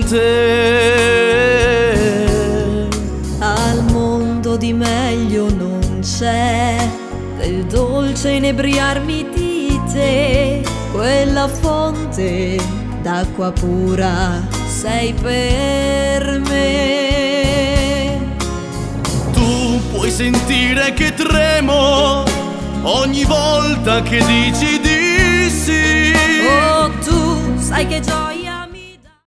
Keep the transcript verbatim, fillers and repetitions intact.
te. Al mondo di meglio non c'è, del dolce inebriarmi di te, quella fonte d'acqua pura sei per me. Tu puoi sentire che tremo ogni volta che dici di sì. Oh, tu sai che gioia